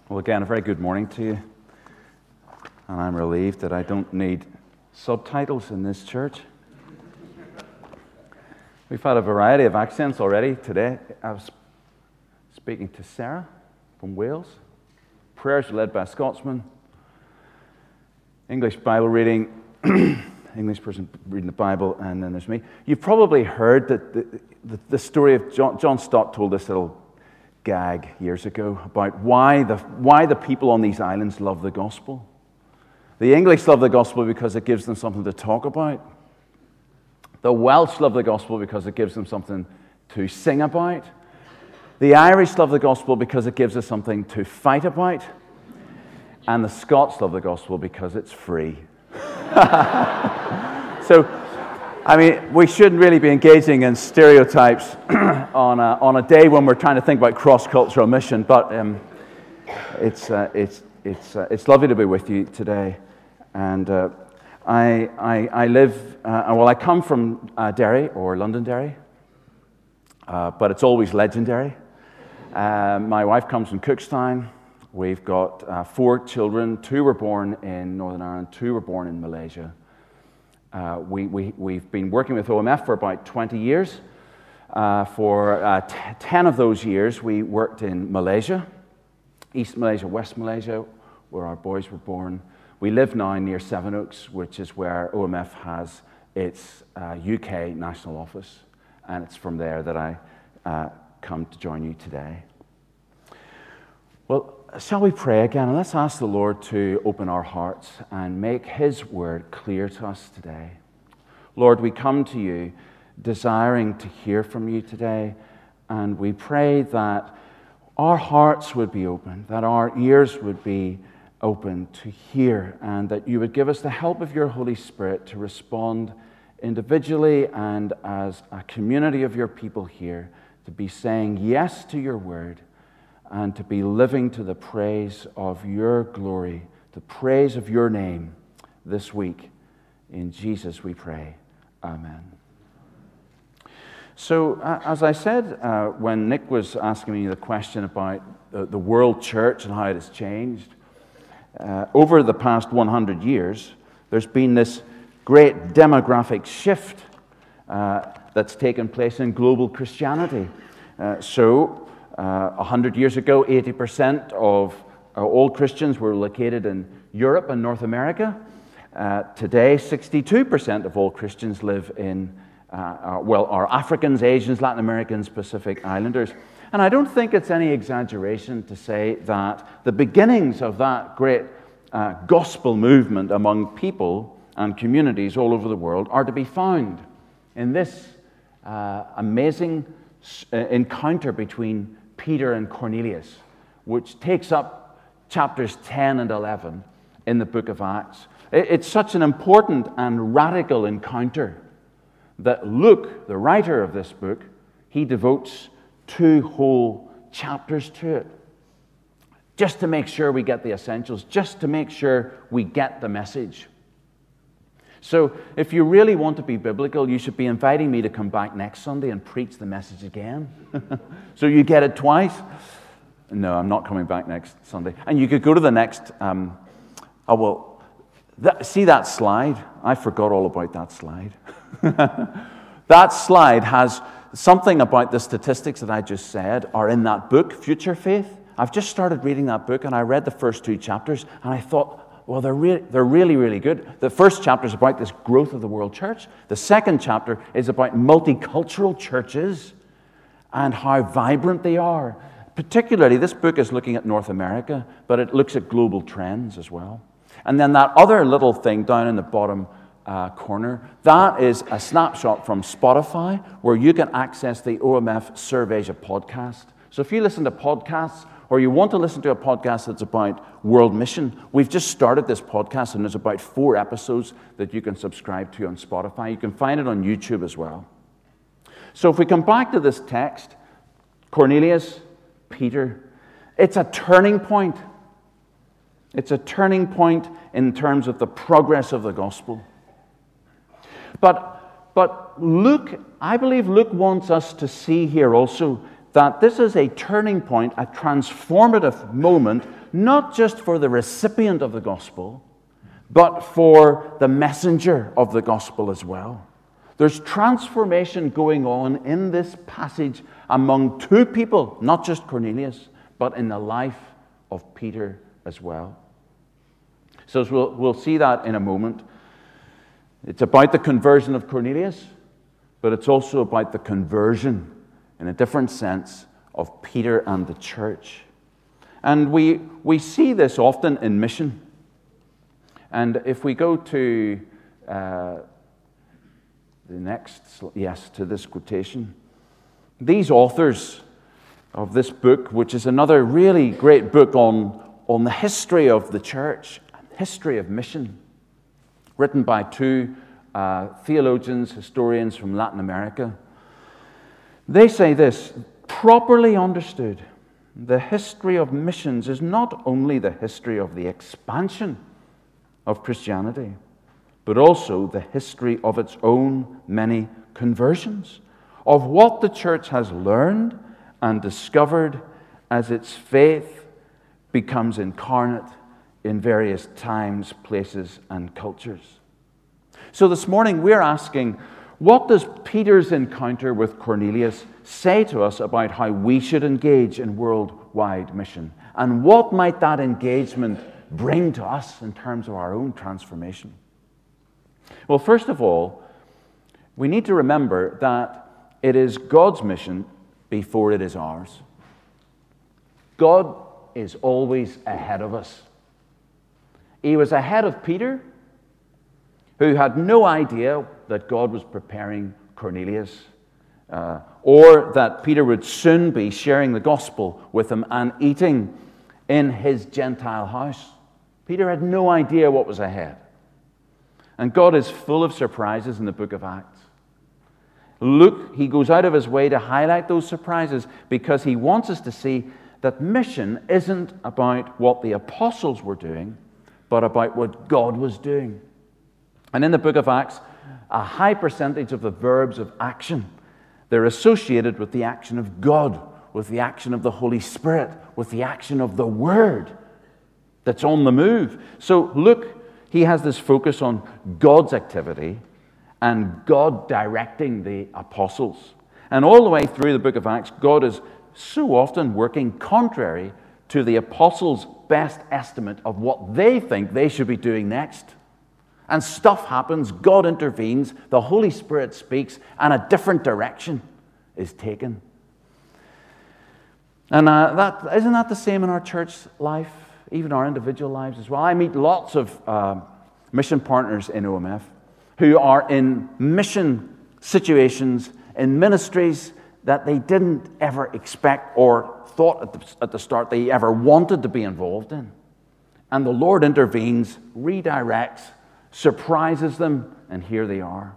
Well, again, a very good morning to you. And I'm relieved that I don't need subtitles in this church. We've had a variety of accents already today. I was speaking to Sarah from Wales. Prayers led by a Scotsman. English Bible reading, English person reading the Bible, and then there's me. You've probably heard that the story of John Stott told this little gag years ago about why the people on these islands love the gospel. The English love the gospel because it gives them something to talk about. The Welsh love the gospel because it gives them something to sing about. The Irish love the gospel because it gives us something to fight about. And the Scots love the gospel because it's free. So, I mean, we shouldn't really be engaging in stereotypes on a day when we're trying to think about cross-cultural mission, but it's lovely to be with you today. And I come from Derry, or Londonderry, but it's always legendary. My wife comes from Cookstown. We've got 4 children. 2 were born in Northern Ireland, 2 were born in Malaysia. We've been working with OMF for about 20 years. For 10 of those years, we worked in Malaysia, East Malaysia, West Malaysia, where our boys were born. We live now near Sevenoaks, which is where OMF has its UK national office, and it's from there that I come to join you today. Well, shall we pray again? And let's ask the Lord to open our hearts and make His word clear to us today. Lord, we come to you desiring to hear from you today, and we pray that our hearts would be open, that our ears would be open to hear, and that you would give us the help of your Holy Spirit to respond individually and as a community of your people here, to be saying yes to your word, and to be living to the praise of your glory, the praise of your name this week. In Jesus we pray. Amen. So, as I said, when Nick was asking me the question about the world church and how it has changed, over the past 100 years, there's been this great demographic shift that's taken place in global Christianity. 100 years ago, 80% of all Christians were located in Europe and North America. Today, 62% of all Christians live in, are Africans, Asians, Latin Americans, Pacific Islanders. And I don't think it's any exaggeration to say that the beginnings of that great gospel movement among people and communities all over the world are to be found in this amazing encounter between Peter and Cornelius, which takes up chapters 10 and 11 in the book of Acts. It's such an important and radical encounter that Luke, the writer of this book, he devotes 2 whole chapters to it, just to make sure we get the essentials, just to make sure we get the message. So if you really want to be biblical, you should be inviting me to come back next Sunday and preach the message again. So you get it twice. No, I'm not coming back next Sunday. And you could go to the next, see that slide? I forgot all about that slide. That slide has something about the statistics that I just said are in that book, Future Faith. I've just started reading that book, and I read the first 2 chapters, and I thought, well, they're really, really good. The first chapter is about this growth of the world church. The second chapter is about multicultural churches and how vibrant they are. Particularly, this book is looking at North America, but it looks at global trends as well. And then that other little thing down in the bottom corner, that is a snapshot from Spotify, where you can access the OMF Serve Asia podcast. So if you listen to podcasts, or you want to listen to a podcast that's about world mission, we've just started this podcast, and there's about 4 episodes that you can subscribe to on Spotify. You can find it on YouTube as well. So if we come back to this text, Cornelius, Peter, it's a turning point. It's a turning point in terms of the progress of the gospel. But Luke, I believe Luke wants us to see here also that this is a turning point, a transformative moment not just for the recipient of the gospel, but for the messenger of the gospel as well. There's transformation going on in this passage among two people, not just Cornelius, but in the life of Peter as well. So we'll see that in a moment. It's about the conversion of Cornelius, but it's also about the conversion, in a different sense, of Peter and the church. And we see this often in mission. And if we go to to this quotation. These authors of this book, which is another really great book on the history of the church, history of mission, written by two theologians, historians from Latin America. They say this: properly understood, the history of missions is not only the history of the expansion of Christianity, but also the history of its own many conversions, of what the church has learned and discovered as its faith becomes incarnate in various times, places, and cultures. So this morning we're asking, what does Peter's encounter with Cornelius say to us about how we should engage in worldwide mission? And what might that engagement bring to us in terms of our own transformation? Well, first of all, we need to remember that it is God's mission before it is ours. God is always ahead of us. He was ahead of Peter, who had no idea that God was preparing Cornelius, or that Peter would soon be sharing the gospel with him and eating in his Gentile house. Peter had no idea what was ahead. And God is full of surprises in the book of Acts. Luke, he goes out of his way to highlight those surprises because he wants us to see that mission isn't about what the apostles were doing, but about what God was doing. And in the book of Acts, a high percentage of the verbs of action, they're associated with the action of God, with the action of the Holy Spirit, with the action of the Word that's on the move. So Luke, he has this focus on God's activity and God directing the apostles. And all the way through the book of Acts, God is so often working contrary to the apostles' best estimate of what they think they should be doing next. And stuff happens, God intervenes, the Holy Spirit speaks, and a different direction is taken. And isn't that the same in our church life, even our individual lives as well? I meet lots of mission partners in OMF who are in mission situations, in ministries that they didn't ever expect or thought at the start they ever wanted to be involved in. And the Lord intervenes, redirects, surprises them, and here they are.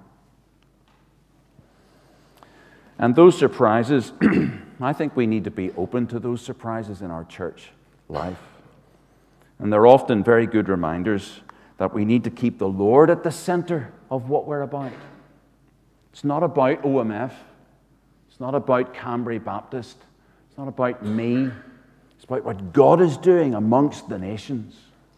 And those surprises, I think we need to be open to those surprises in our church life. And they're often very good reminders that we need to keep the Lord at the center of what we're about. It's not about OMF. It's not about Cambrai Baptist. It's not about me. It's about what God is doing amongst the nations.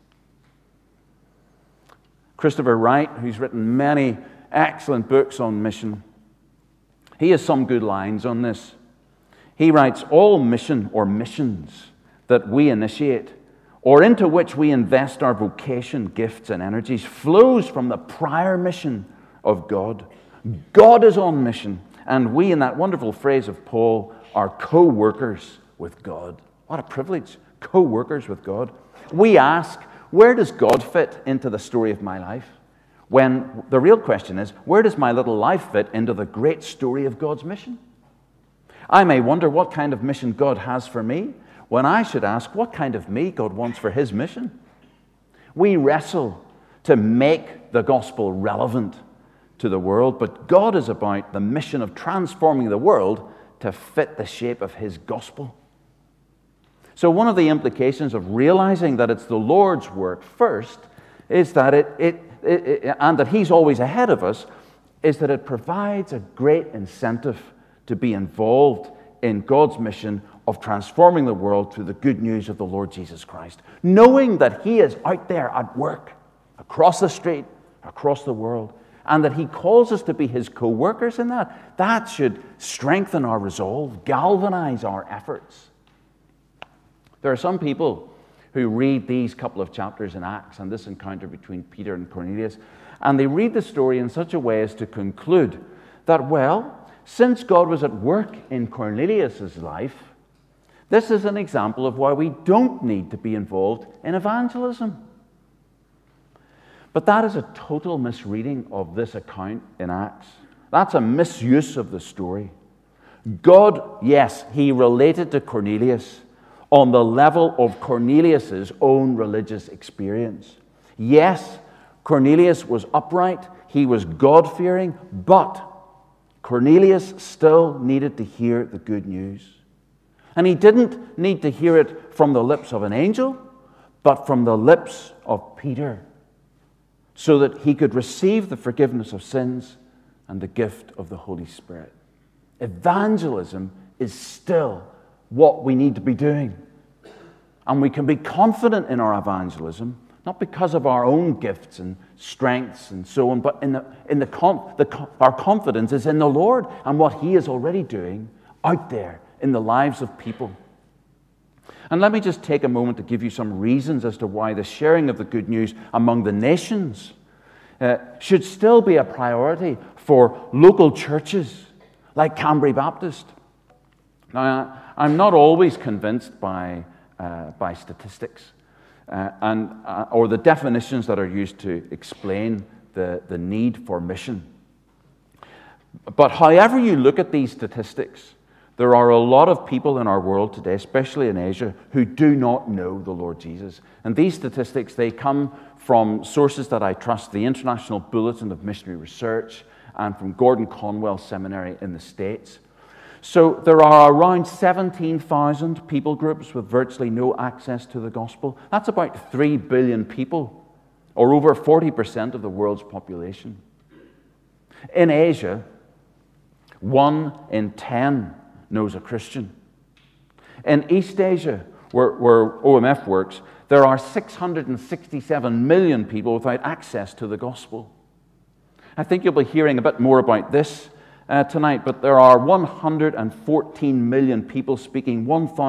Christopher Wright, who's written many excellent books on mission, he has some good lines on this. He writes, all mission or missions that we initiate or into which we invest our vocation, gifts, and energies flows from the prior mission of God. God is on mission, and we, in that wonderful phrase of Paul, are co-workers with God. What a privilege, co-workers with God. We ask, where does God fit into the story of my life? When the real question is, where does my little life fit into the great story of God's mission? I may wonder what kind of mission God has for me, when I should ask what kind of me God wants for His mission. We wrestle to make the gospel relevant to the world, but God is about the mission of transforming the world to fit the shape of His gospel. So one of the implications of realizing that it's the Lord's work first is that and that He's always ahead of us, is that it provides a great incentive to be involved in God's mission of transforming the world through the good news of the Lord Jesus Christ. Knowing that He is out there at work, across the street, across the world, and that He calls us to be His co-workers in that, that should strengthen our resolve, galvanize our efforts. There are some people who read these couple of chapters in Acts and this encounter between Peter and Cornelius, and they read the story in such a way as to conclude that, well, since God was at work in Cornelius' life, this is an example of why we don't need to be involved in evangelism. But that is a total misreading of this account in Acts. That's a misuse of the story. God, yes, He related to Cornelius on the level of Cornelius' own religious experience. Yes, Cornelius was upright, he was God-fearing, but Cornelius still needed to hear the good news. And he didn't need to hear it from the lips of an angel, but from the lips of Peter, so that he could receive the forgiveness of sins and the gift of the Holy Spirit. Evangelism is still what we need to be doing. And we can be confident in our evangelism, not because of our own gifts and strengths and so on, but our confidence is in the Lord and what He is already doing out there in the lives of people. And let me just take a moment to give you some reasons as to why the sharing of the good news among the nations should still be a priority for local churches like Cambrai Baptist. Now, I'm not always convinced by statistics or the definitions that are used to explain the need for mission. But however you look at these statistics, there are a lot of people in our world today, especially in Asia, who do not know the Lord Jesus. And these statistics, they come from sources that I trust, the International Bulletin of Missionary Research and from Gordon Conwell Seminary in the States. So there are around 17,000 people groups with virtually no access to the gospel. That's about 3 billion people, or over 40% of the world's population. In Asia, 1 in 10 knows a Christian. In East Asia, where OMF works, there are 667 million people without access to the gospel. I think you'll be hearing a bit more about this tonight, but there are 114 million people speaking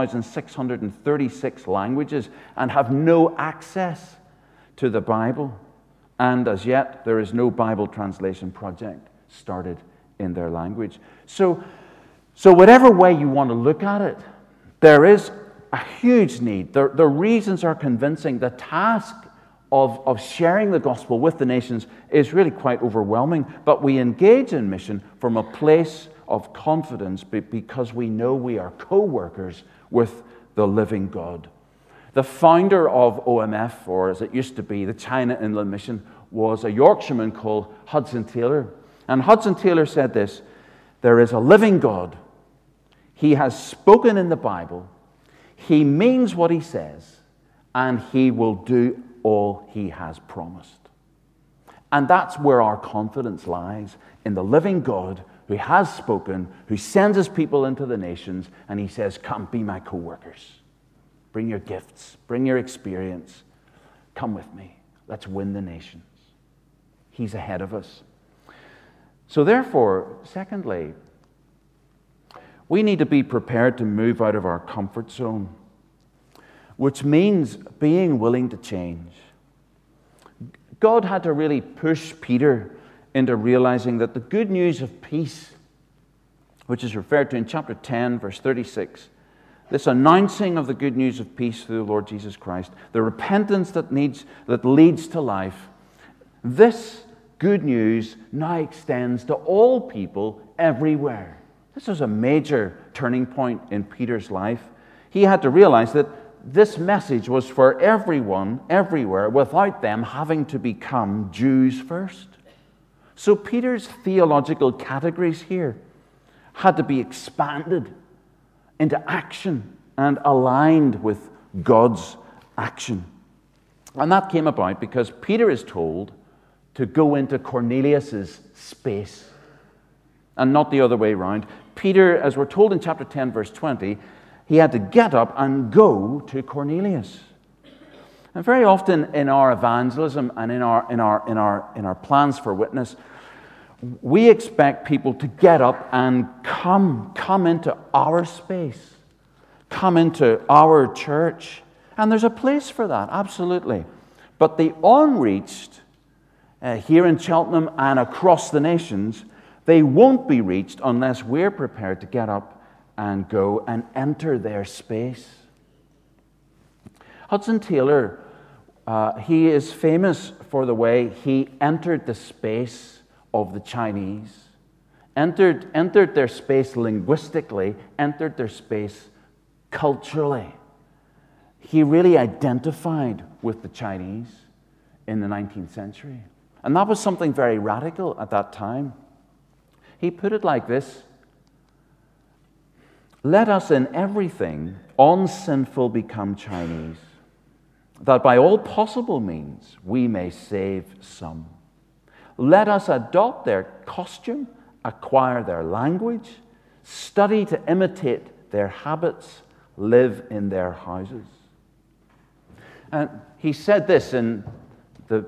1,636 languages and have no access to the Bible. And as yet, there is no Bible translation project started in their language. So whatever way you want to look at it, there is a huge need. The reasons are convincing. The task of sharing the gospel with the nations is really quite overwhelming, but we engage in mission from a place of confidence because we know we are co-workers with the living God. The founder of OMF, or as it used to be, the China Inland Mission, was a Yorkshireman called Hudson Taylor. And Hudson Taylor said this: "There is a living God. He has spoken in the Bible. He means what He says, and He will do all He has promised." And that's where our confidence lies, in the living God who has spoken, who sends His people into the nations, and He says, "Come, be my co-workers. Bring your gifts, bring your experience. Come with me. Let's win the nations." He's ahead of us. So therefore, secondly, we need to be prepared to move out of our comfort zone, which means being willing to change. God had to really push Peter into realizing that the good news of peace, which is referred to in chapter 10, verse 36, this announcing of the good news of peace through the Lord Jesus Christ, the repentance that leads to life, this good news now extends to all people everywhere. This was a major turning point in Peter's life. He had to realize that this message was for everyone, everywhere, without them having to become Jews first. So Peter's theological categories here had to be expanded into action and aligned with God's action. And that came about because Peter is told to go into Cornelius' space. and not the other way around. Peter, as we're told in chapter 10, verse 20, he had to get up and go to Cornelius. And very often in our evangelism and in our plans for witness, we expect people to get up and come into our space, come into our church. And there's a place for that, absolutely. But the unreached, here in Cheltenham and across the nations, they won't be reached unless we're prepared to get up and go and enter their space. Hudson Taylor, he is famous for the way he entered the space of the Chinese, entered their space linguistically, entered their space culturally. He really identified with the Chinese in the 19th century. And that was something very radical at that time. He put it like this: let us in everything unsinful become Chinese, that by all possible means we may save some. Let us adopt their costume, acquire their language, study to imitate their habits, live in their houses. And he said this in the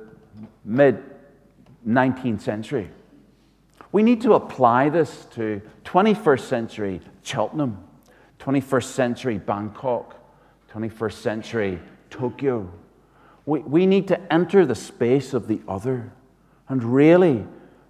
mid-19th century. We need to apply this to 21st century Cheltenham, 21st century Bangkok, 21st century Tokyo. We need to enter the space of the other and really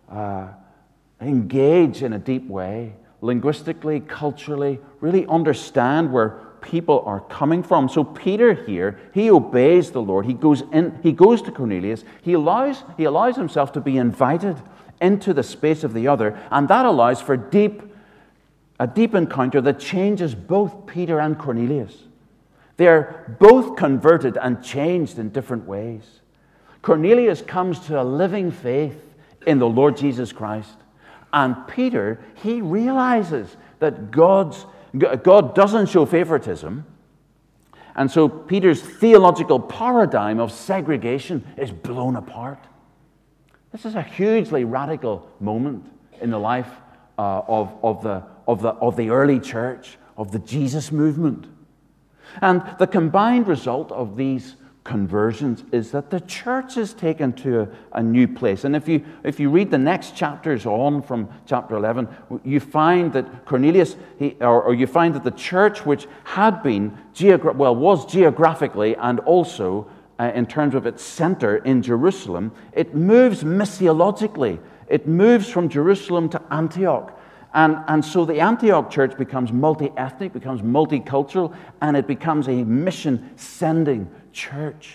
engage in a deep way, linguistically, culturally, really understand where people are coming from. So Peter here, he obeys the Lord. He goes to Cornelius. He allows himself to be invited into the space of the other, and that allows for a deep encounter that changes both Peter and Cornelius. They're both converted and changed in different ways. Cornelius comes to a living faith in the Lord Jesus Christ. And Peter, he realizes that God doesn't show favoritism. And so Peter's theological paradigm of segregation is blown apart. This is a hugely radical moment in the life of the early church, of the Jesus movement. And the combined result of these conversions is that the church is taken to a new place. And if you read the next chapters on from chapter 11, you find that Cornelius, you find that the church, which had been was geographically and also in terms of its center in Jerusalem, it moves missiologically. It moves from Jerusalem to Antioch. And so the Antioch church becomes multi-ethnic, becomes multicultural, and it becomes a mission-sending church.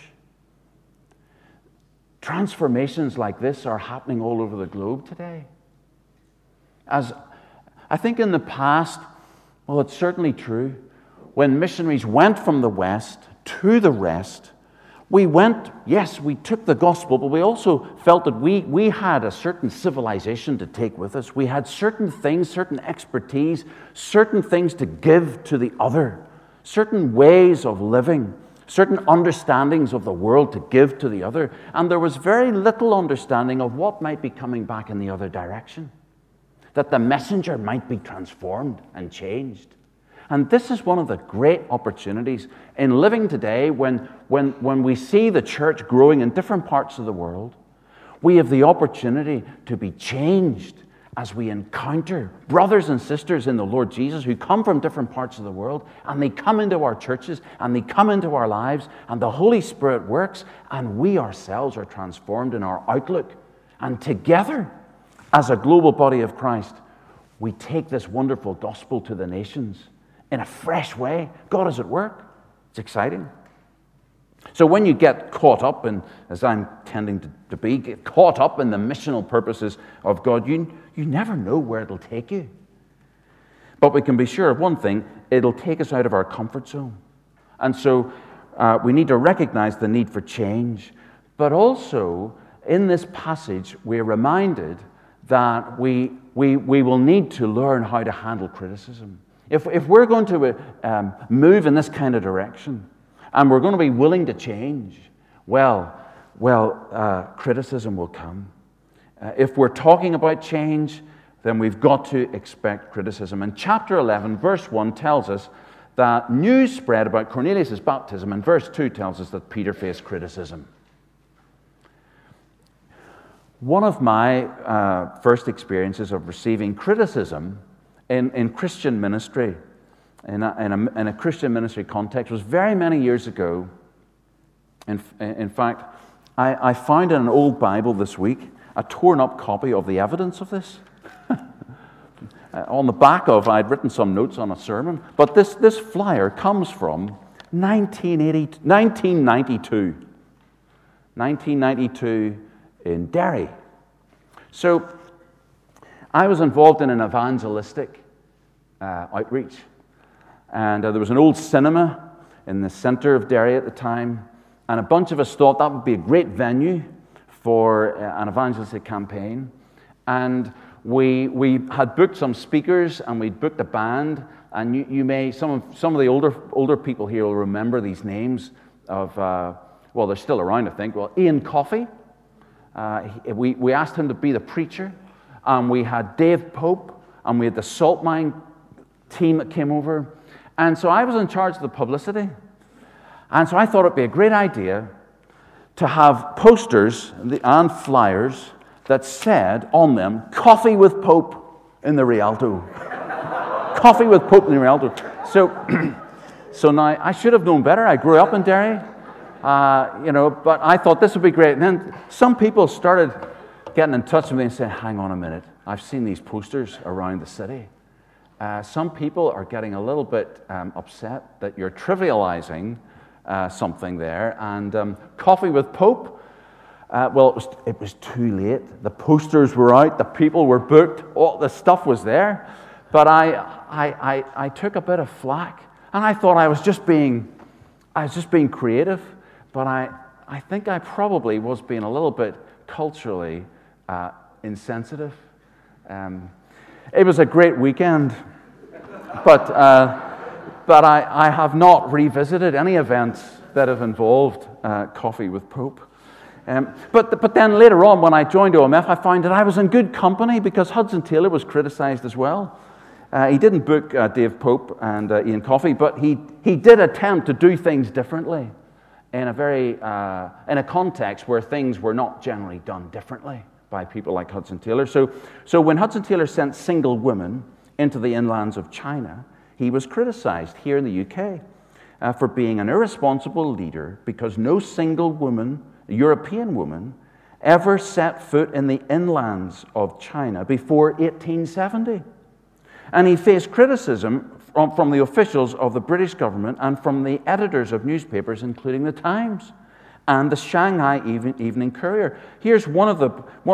Transformations like this are happening all over the globe today. As I think in the past, well, it's certainly true, when missionaries went from the West to the rest, we took the gospel, but we also felt that we had a certain civilization to take with us. We had certain things, certain expertise, certain things to give to the other, certain ways of living, certain understandings of the world to give to the other. And there was very little understanding of what might be coming back in the other direction, that the messenger might be transformed and changed. And this is one of the great opportunities in living today when we see the church growing in different parts of the world. We have the opportunity to be changed as we encounter brothers and sisters in the Lord Jesus who come from different parts of the world, and they come into our churches and they come into our lives, and the Holy Spirit works, and we ourselves are transformed in our outlook. And together, as a global body of Christ, we take this wonderful gospel to the nations in a fresh way. God is at work. It's exciting. So when you get caught up in, as I'm tending to be, get caught up in the missional purposes of God, you never know where it'll take you. But we can be sure of one thing: it'll take us out of our comfort zone. And so we need to recognize the need for change. But also, in this passage, we're reminded that we will need to learn how to handle criticism. If we're going to move in this kind of direction, and we're going to be willing to change, criticism will come. If we're talking about change, then we've got to expect criticism. And chapter 11, verse 1 tells us that news spread about Cornelius' baptism, and verse 2 tells us that Peter faced criticism. One of my first experiences of receiving criticism in Christian ministry, in a Christian ministry context, was very many years ago. In fact, I found in an old Bible this week a torn-up copy of the evidence of this. On the back of, I'd written some notes on a sermon, but this flyer comes from 1992. 1992 in Derry. So I was involved in an evangelistic outreach, and there was an old cinema in the center of Derry at the time, and a bunch of us thought that would be a great venue for an evangelistic campaign. And we had booked some speakers, and we'd booked a band. And you may, some of the older people here will remember these names of, well, they're still around, I think. Well, Ian Coffey. We asked him to be the preacher. And we had Dave Pope, and we had the Salt Mine team that came over. And so I was in charge of the publicity. And so I thought it'd be a great idea to have posters and flyers that said on them, "Coffee with Pope in the Rialto." Coffee with Pope in the Rialto. So now, I should have known better. I grew up in Derry, but I thought this would be great. And then some people started getting in touch with me and saying, "Hang on a minute, I've seen these posters around the city. Some people are getting a little bit upset that you're trivializing something there, and Coffee with Pope, well, it was too late. The posters were out, the people were booked, all the stuff was there, but I took a bit of flack, and I thought I was just being creative, but I think I probably was being a little bit culturally insensitive. It was a great weekend, but I have not revisited any events that have involved Coffee with Pope. But then later on, when I joined OMF, I found that I was in good company because Hudson Taylor was criticized as well. He didn't book Dave Pope and Ian Coffey, but he did attempt to do things differently in a context where things were not generally done differently by people like Hudson Taylor. So when Hudson Taylor sent single women into the inlands of China, he was criticized here in the UK for being an irresponsible leader because no single woman, European woman, ever set foot in the inlands of China before 1870. And he faced criticism from the officials of the British government and from the editors of newspapers, including the Times and the Shanghai Evening Courier. Here's one of the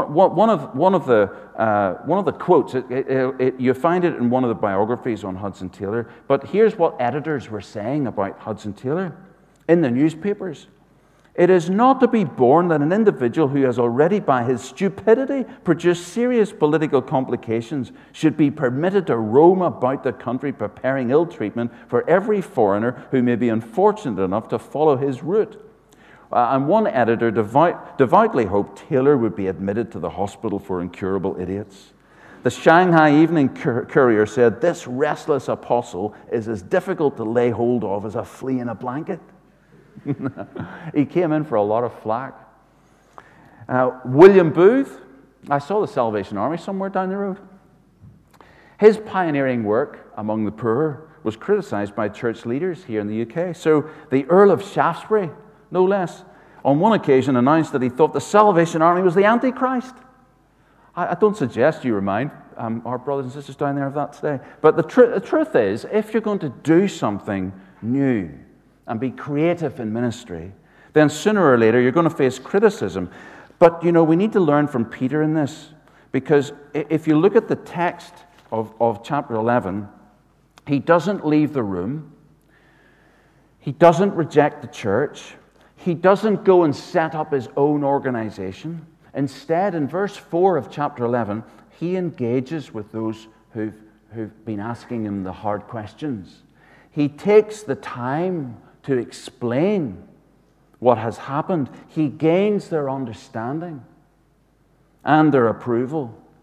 quotes. You find it in one of the biographies on Hudson Taylor. But here's what editors were saying about Hudson Taylor in the newspapers. "It is not to be borne that an individual who has already by his stupidity produced serious political complications should be permitted to roam about the country preparing ill treatment for every foreigner who may be unfortunate enough to follow his route." And one editor devoutly hoped Taylor would be admitted to the hospital for incurable idiots. The Shanghai Evening Courier said, "This restless apostle is as difficult to lay hold of as a flea in a blanket." He came in for a lot of flack. William Booth, I saw the Salvation Army somewhere down the road. His pioneering work among the poor was criticized by church leaders here in the UK. So the Earl of Shaftesbury, no less, on one occasion announced that he thought the Salvation Army was the Antichrist. I don't suggest you remind our brothers and sisters down there of that today. But the truth is, if you're going to do something new and be creative in ministry, then sooner or later you're going to face criticism. But, we need to learn from Peter in this, because if you look at the text of chapter 11, he doesn't leave the room. He doesn't reject the church. He doesn't go and set up his own organization. Instead, in verse 4 of chapter 11, he engages with those who've been asking him the hard questions. He takes the time to explain what has happened. He gains their understanding and their approval.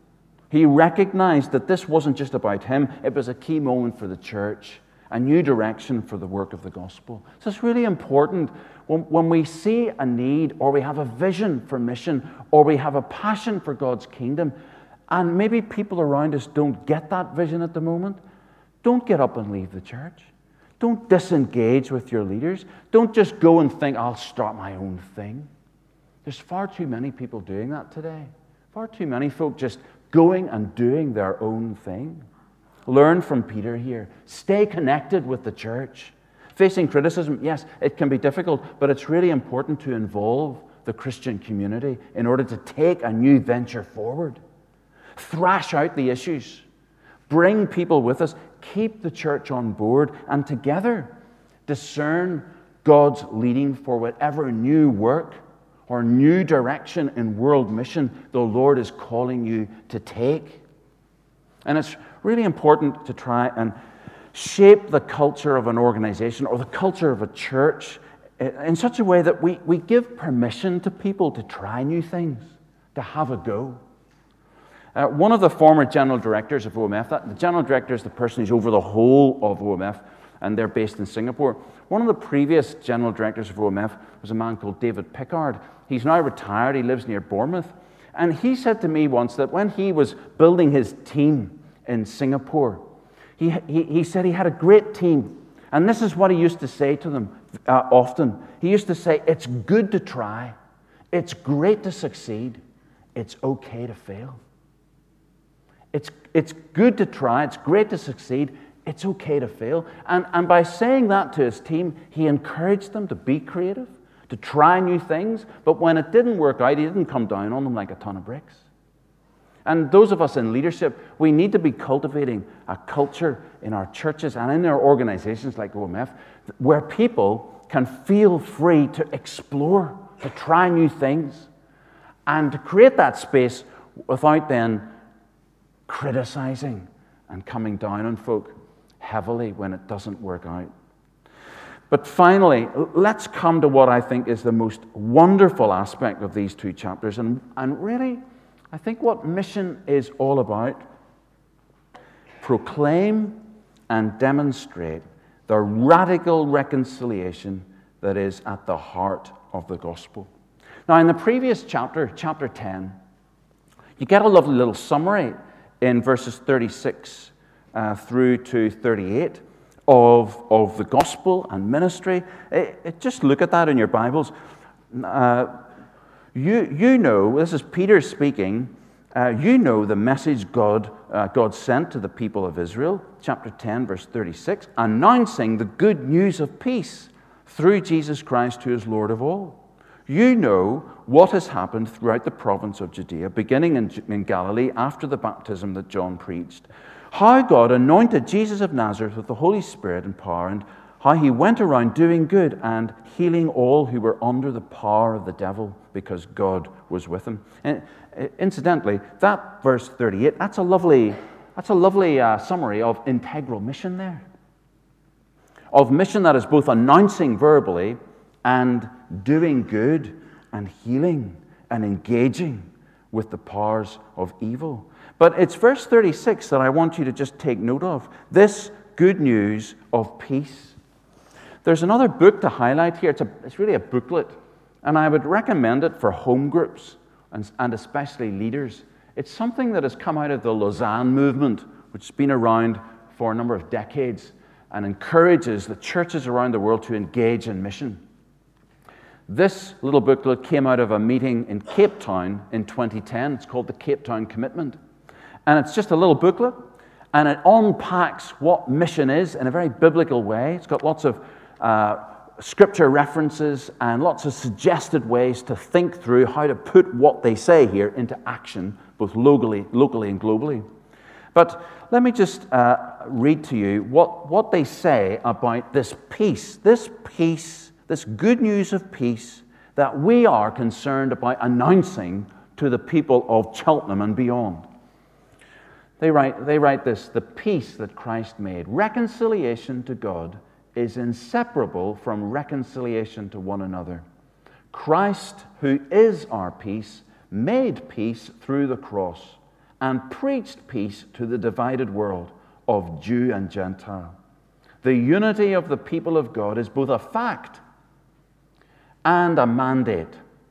He recognized that this wasn't just about him, it was a key moment for the church, a new direction for the work of the gospel. So it's really important when we see a need, or we have a vision for mission, or we have a passion for God's kingdom, and maybe people around us don't get that vision at the moment, don't get up and leave the church. Don't disengage with your leaders. Don't just go and think, I'll start my own thing. There's far too many people doing that today. Far too many folk just going and doing their own thing. Learn from Peter here. Stay connected with the church. Facing criticism, yes, it can be difficult, but it's really important to involve the Christian community in order to take a new venture forward. Thrash out the issues. Bring people with us. Keep the church on board, and together discern God's leading for whatever new work or new direction in world mission the Lord is calling you to take. And it's really important to try and shape the culture of an organization or the culture of a church in such a way that we give permission to people to try new things, to have a go. One of the former general directors of OMF, the general director is the person who's over the whole of OMF, and they're based in Singapore. One of the previous general directors of OMF was a man called David Pickard. He's now retired. He lives near Bournemouth. And he said to me once that when he was building his team in Singapore, he said he had a great team. And this is what he used to say to them often. He used to say, it's good to try. It's great to succeed. It's okay to fail. It's good to try. It's great to succeed. It's okay to fail. And by saying that to his team, he encouraged them to be creative, to try new things. But when it didn't work out, he didn't come down on them like a ton of bricks. And those of us in leadership, we need to be cultivating a culture in our churches and in our organizations like OMF where people can feel free to explore, to try new things, and to create that space without then criticizing and coming down on folk heavily when it doesn't work out. But finally, let's come to what I think is the most wonderful aspect of these two chapters, and really, I think what mission is all about. Proclaim and demonstrate the radical reconciliation that is at the heart of the gospel. Now, in the previous chapter, chapter 10, you get a lovely little summary in verses 36 through to 38 of the gospel and ministry. Just look at that in your Bibles. You know, this is Peter speaking, you know the message God sent to the people of Israel, chapter 10, verse 36, announcing the good news of peace through Jesus Christ, who is Lord of all. You know what has happened throughout the province of Judea, beginning in Galilee after the baptism that John preached. How God anointed Jesus of Nazareth with the Holy Spirit and power, and how he went around doing good and healing all who were under the power of the devil, because God was with him. And incidentally, that verse 38, that's a lovely summary of integral mission there. Of mission that is both announcing verbally and doing good and healing and engaging with the powers of evil. But it's verse 36 that I want you to just take note of. This good news of peace. There's another book to highlight here. It's really a booklet, and I would recommend it for home groups and especially leaders. It's something that has come out of the Lausanne movement, which has been around for a number of decades and encourages the churches around the world to engage in mission. This little booklet came out of a meeting in Cape Town in 2010. It's called the Cape Town Commitment. And it's just a little booklet, and it unpacks what mission is in a very biblical way. It's got lots of scripture references and lots of suggested ways to think through how to put what they say here into action, both locally and globally. But let me just read to you what they say about this peace, this good news of peace that we are concerned about announcing to the people of Cheltenham and beyond. They write this: the peace that Christ made, reconciliation to God, is inseparable from reconciliation to one another. Christ, who is our peace, made peace through the cross and preached peace to the divided world of Jew and Gentile. The unity of the people of God is both a fact and a mandate.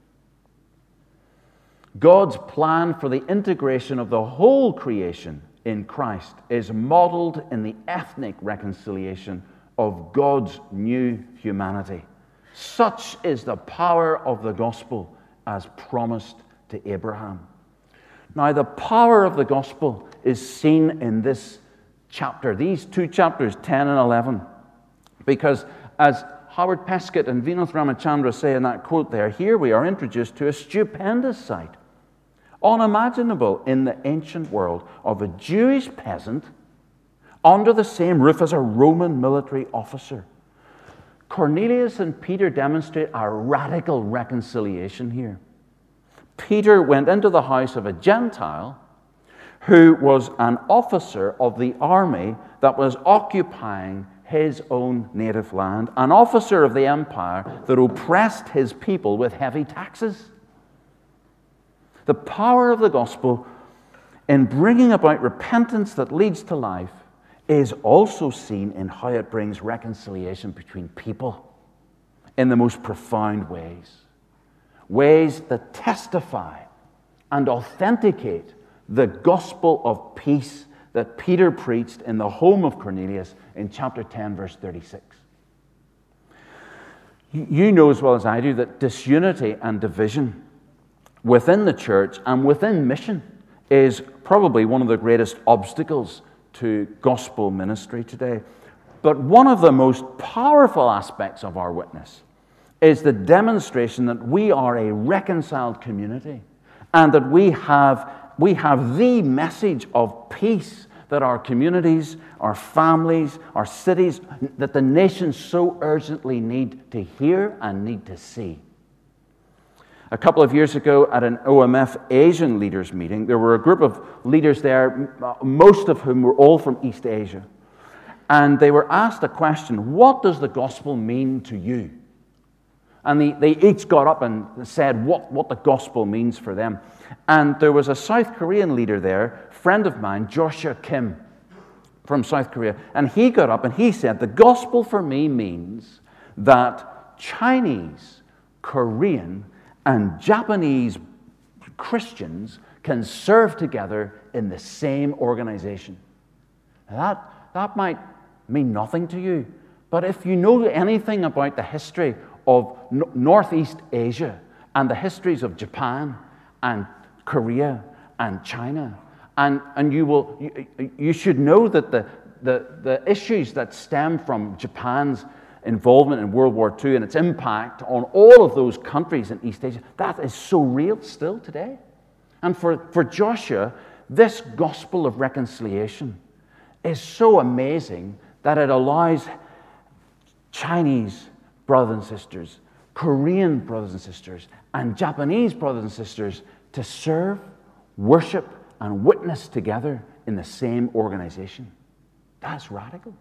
God's plan for the integration of the whole creation in Christ is modeled in the ethnic reconciliation of God's new humanity. Such is the power of the gospel as promised to Abraham. Now, the power of the gospel is seen in this chapter, these two chapters, 10 and 11, because as Howard Peskett and Vinoth Ramachandra say in that quote there, here we are introduced to a stupendous sight, unimaginable in the ancient world, of a Jewish peasant under the same roof as a Roman military officer. Cornelius and Peter demonstrate a radical reconciliation here. Peter went into the house of a Gentile who was an officer of the army that was occupying his own native land, an officer of the empire that oppressed his people with heavy taxes. The power of the gospel in bringing about repentance that leads to life is also seen in how it brings reconciliation between people in the most profound ways. Ways that testify and authenticate the gospel of peace that Peter preached in the home of Cornelius in chapter 10, verse 36. You know as well as I do that disunity and division within the church and within mission is probably one of the greatest obstacles to gospel ministry today. But one of the most powerful aspects of our witness is the demonstration that we are a reconciled community and that we have the message of peace that our communities, our families, our cities, that the nations so urgently need to hear and need to see. A couple of years ago at an OMF Asian leaders meeting, there were a group of leaders there, most of whom were all from East Asia. And they were asked a question, what does the gospel mean to you? And they each got up and said what the gospel means for them. And there was a South Korean leader there, friend of mine, Joshua Kim, from South Korea. And he got up and he said, the gospel for me means that Chinese, Korean, and Japanese Christians can serve together in the same organization. Now that might mean nothing to you, but if you know anything about the history of Northeast Asia and the histories of Japan and Korea and China, and you should know that the issues that stem from Japan's involvement in World War II and its impact on all of those countries in East Asia, that is so real still today. And for Joshua, this gospel of reconciliation is so amazing that it allows Chinese brothers and sisters, Korean brothers and sisters, and Japanese brothers and sisters to serve, worship, and witness together in the same organization. That's radical.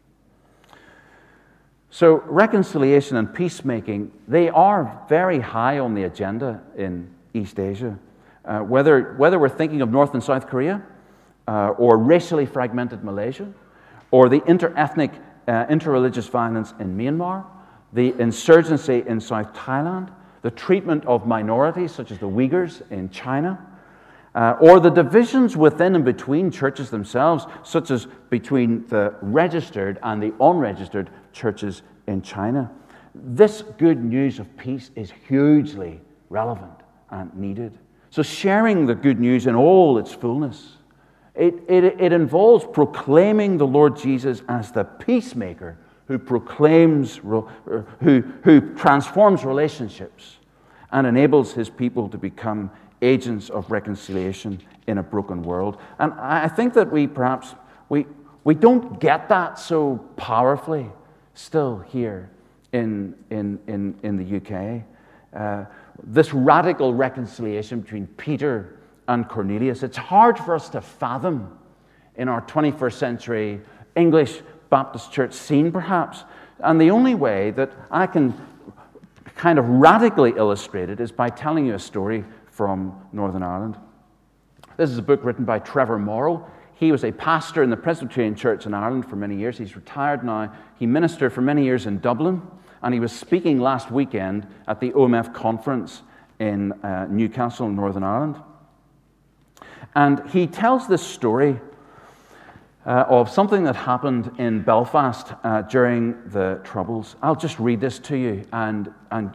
So reconciliation and peacemaking, they are very high on the agenda in East Asia. Whether we're thinking of North and South Korea, or racially fragmented Malaysia, or the inter-ethnic, inter-religious violence in Myanmar, the insurgency in South Thailand, the treatment of minorities such as the Uyghurs in China, or the divisions within and between churches themselves, such as between the registered and the unregistered churches in China. This good news of peace is hugely relevant and needed. So sharing the good news in all its fullness, it involves proclaiming the Lord Jesus as the peacemaker who proclaims, who transforms relationships and enables his people to become agents of reconciliation in a broken world. And I think that we don't get that so powerfully still here in the UK. This radical reconciliation between Peter and Cornelius, it's hard for us to fathom in our 21st century English Baptist church scene, perhaps. And the only way that I can kind of radically illustrate it is by telling you a story from Northern Ireland. This is a book written by Trevor Morrow. He was a pastor in the Presbyterian Church in Ireland for many years. He's retired now. He ministered for many years in Dublin, and he was speaking last weekend at the OMF conference in Newcastle, Northern Ireland. And he tells this story of something that happened in Belfast during the Troubles. I'll just read this to you, and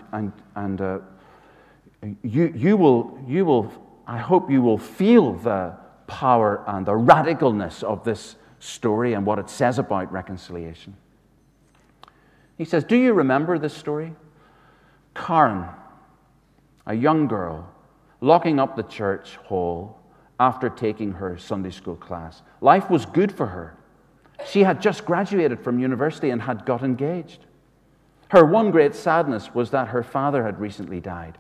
you will. I hope you will feel the power and the radicalness of this story and what it says about reconciliation. He says, "Do you remember this story? Karen, a young girl, locking up the church hall after taking her Sunday school class. Life was good for her. She had just graduated from university and had got engaged. Her one great sadness was that her father had recently died.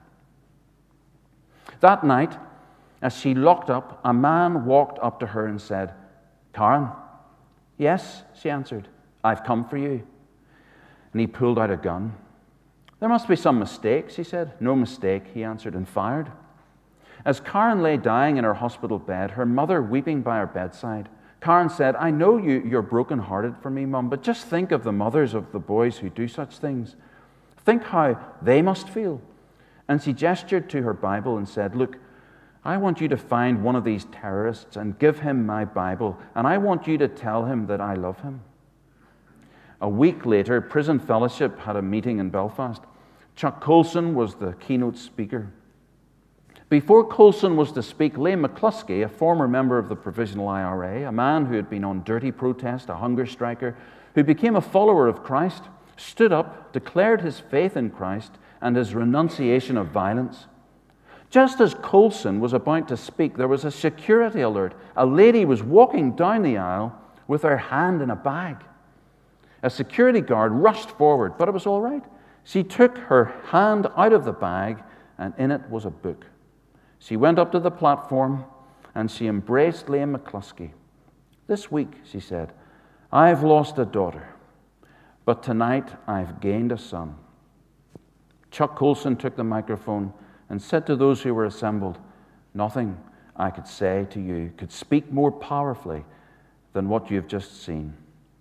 That night, as she locked up, a man walked up to her and said, 'Karen.' 'Yes,' she answered, 'I've come for you.' And he pulled out a gun. 'There must be some mistake,' she said. 'No mistake,' he answered, and fired. As Karen lay dying in her hospital bed, her mother weeping by her bedside, Karen said, 'I know you're broken-hearted for me, Mum, but just think of the mothers of the boys who do such things. Think how they must feel.' And she gestured to her Bible and said, 'Look, I want you to find one of these terrorists and give him my Bible, and I want you to tell him that I love him.' A week later, Prison Fellowship had a meeting in Belfast. Chuck Colson was the keynote speaker. Before Colson was to speak, Liam McCluskey, a former member of the Provisional IRA, a man who had been on dirty protest, a hunger striker, who became a follower of Christ, stood up, declared his faith in Christ and his renunciation of violence. Just as Colson was about to speak, there was a security alert. A lady was walking down the aisle with her hand in a bag. A security guard rushed forward, but it was all right. She took her hand out of the bag, and in it was a book. She went up to the platform, and she embraced Liam McCluskey. 'This week,' she said, 'I've lost a daughter, but tonight I've gained a son.' Chuck Colson took the microphone and said to those who were assembled, 'Nothing I could say to you could speak more powerfully than what you've just seen.'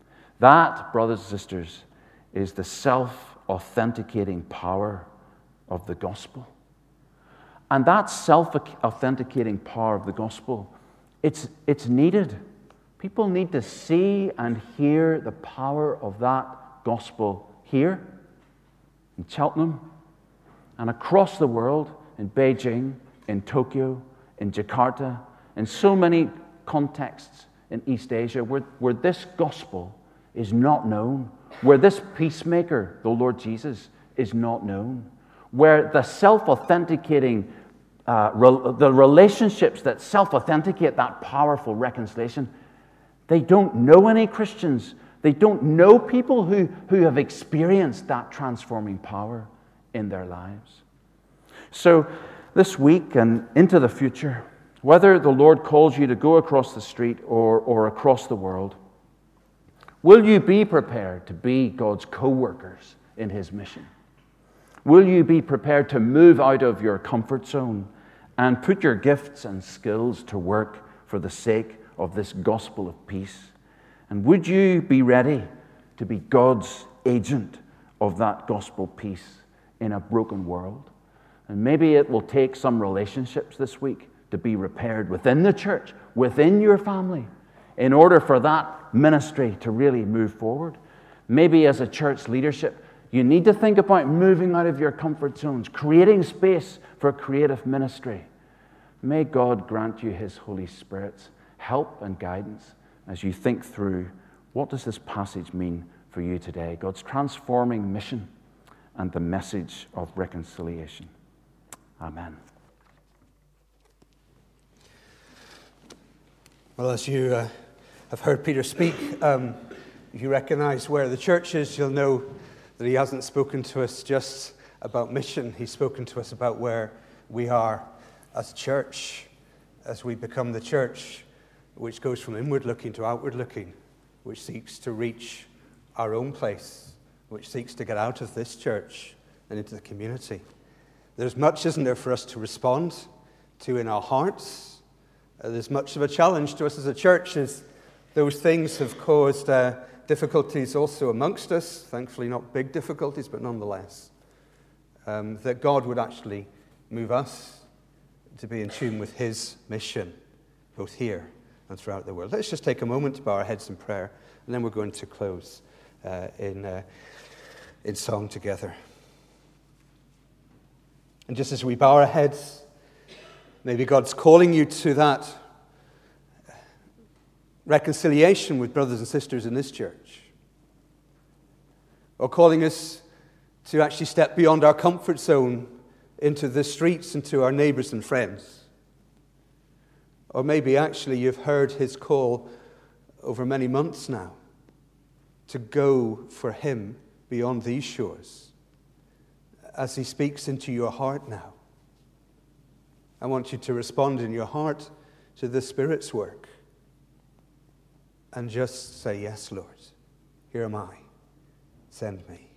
That, brothers and sisters, is the self-authenticating power of the gospel. And that self-authenticating power of the gospel, it's needed. People need to see and hear the power of that gospel here, in Cheltenham, and across the world, in Beijing, in Tokyo, in Jakarta, in so many contexts in East Asia where this gospel is not known, where this peacemaker, the Lord Jesus, is not known, where the self-authenticating, the relationships that self-authenticate that powerful reconciliation, they don't know any Christians. They don't know people who have experienced that transforming power in their lives. So this week and into the future, whether the Lord calls you to go across the street or across the world, will you be prepared to be God's co-workers in His mission? Will you be prepared to move out of your comfort zone and put your gifts and skills to work for the sake of this gospel of peace? And would you be ready to be God's agent of that gospel peace in a broken world? And maybe it will take some relationships this week to be repaired within the church, within your family, in order for that ministry to really move forward. Maybe as a church leadership, you need to think about moving out of your comfort zones, creating space for creative ministry. May God grant you His Holy Spirit's help and guidance as you think through what does this passage mean for you today, God's transforming mission and the message of reconciliation. Amen. Well, as you have heard Peter speak, if you recognize where the church is, you'll know that he hasn't spoken to us just about mission. He's spoken to us about where we are as a church, as we become the church which goes from inward looking to outward looking, which seeks to reach our own place, which seeks to get out of this church and into the community. There's much, isn't there, for us to respond to in our hearts There's much of a challenge to us as a church as those things have caused difficulties also amongst us. Thankfully not big difficulties, but nonetheless. That God would actually move us to be in tune with his mission, both here and throughout the world. Let's just take a moment to bow our heads in prayer, and then we're going to close in song together. And just as we bow our heads, maybe God's calling you to that reconciliation with brothers and sisters in this church, or calling us to actually step beyond our comfort zone into the streets and to our neighbors and friends. Or maybe actually you've heard his call over many months now to go for him beyond these shores as he speaks into your heart now. I want you to respond in your heart to the Spirit's work and just say, yes, Lord, here am I. Send me.